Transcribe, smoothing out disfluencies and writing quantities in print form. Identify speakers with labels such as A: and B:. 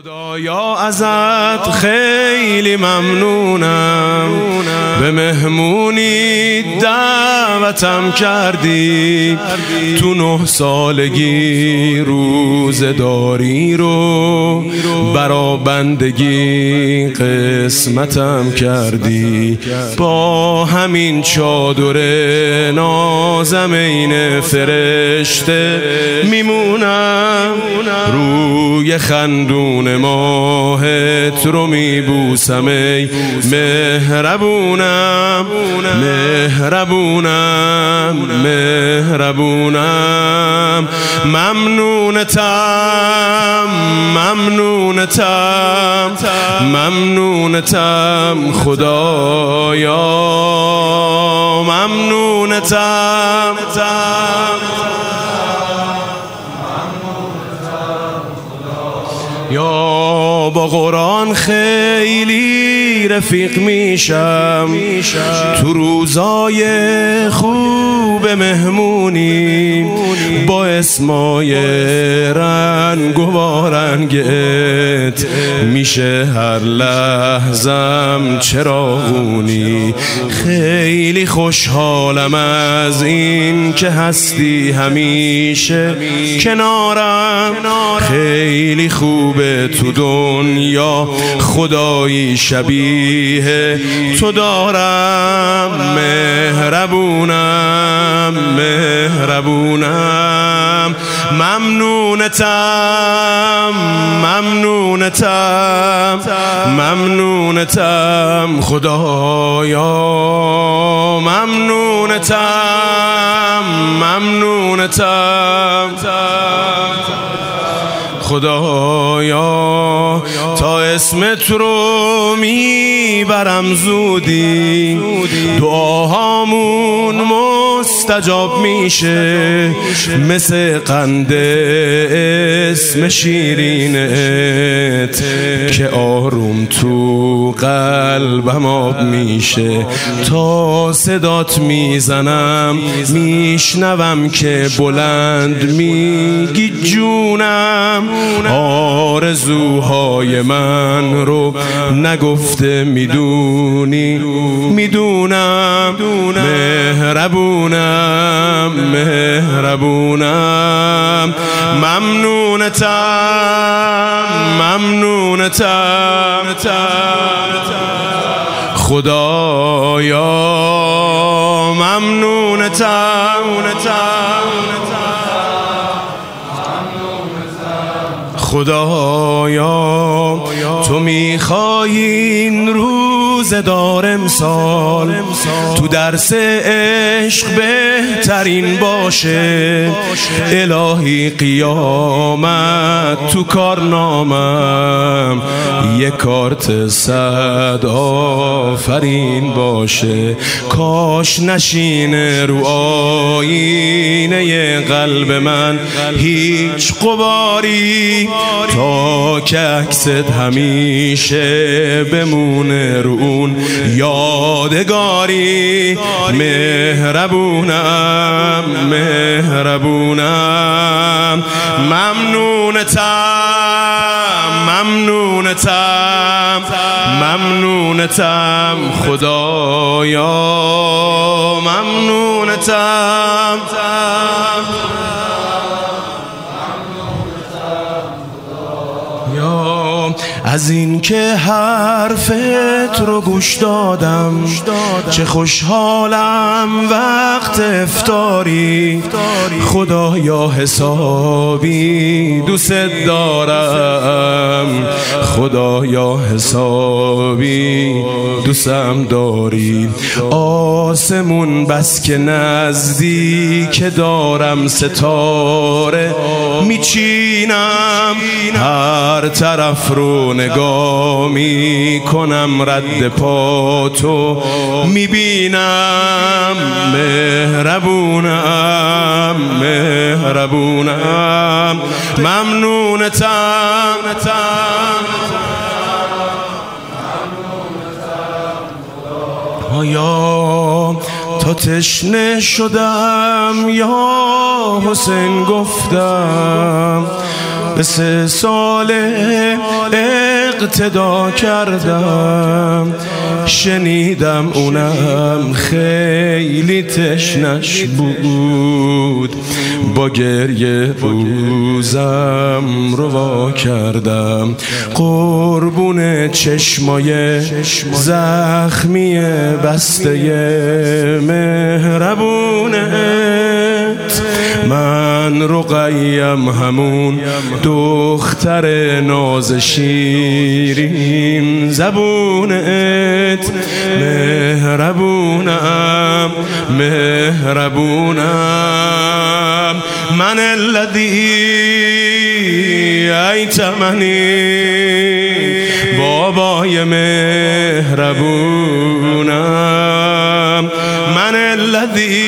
A: خدایا ازت خیلی ممنونم، به مهمونی دعوتم کردی، تو 9 سالگی روزداری رو برا بندگی قسمتم کردی. با همین چادر نازم این فرشته میمونم، روی خندون ماهت رو میبوسم ای مهربونم، مهربونم، مهربونم. ممنونتم، ممنونتم، ممنونتم خدایا، ممنونتم. یا با قرآن خیلی رفیق میشم، تو روزای خوب مهمونی با اسمای رنگ و وارنگت میشه هر لحظم چراغونی. خیلی خوشحالم از این که هستی همیشه کنارم، خیلی خوبه تو دنیا خدایی شبیه تو دارم. مهربونم، مهربونم، ممنونتم، ممنونتم، ممنونتم خدایا، ممنونتم، ممنونتم خدایا. تا اسمت رو میبرم زودی، دعاهامون مستجاب میشه، مثل قند اسم شیرینت که آروم تو قلبم آب میشه. تا صدات میزنم میشنوم که بلند میگی جونم، آرزوهای من رو نگفته میدونی، میدونم. مهربونم، مهربونم، ممنونتم، ممنونتم خدایا، ممنونتم. خدایا تو میخوای این روزدار امسال تو درس عشق بهترین باشه، الهی قیامت تو کارنامم یه کارت 100 آفرین باشه. کاش نشینه رو آینه قلب من هیچ غباری، تا که عکست همیشه بمونه رو اون یادگاری. مهربونم، مهربونم، ممنونتم، ممنونتم، ممنونتم خدایا، ممنونتم. از این که حرفت رو گوش دادم، چه خوشحالم وقت افطاری. خدایا حسابی دوست دارم، خدایا حسابی دوستم داری. آسمون بس که نزدیک دارم ستاره میچینم، هر طرف رو نگاه میکنم رد پاتو میبینم. مهربونم، مهربونم، ممنونتم. آیا تا تشنه شدم یا حسین گفتم، به 3 سال اقتدا کردم، شنیدم اونم خیلی تشنش بود، با گریه روزم رو وا کردم. قربون چشمای زخمی بسته مهربونت، من رقیم همون دختر ناز شیرین زبونت، مهربونم مهربونم، من الذی ایتمنی، بابای مهربونم، من الذی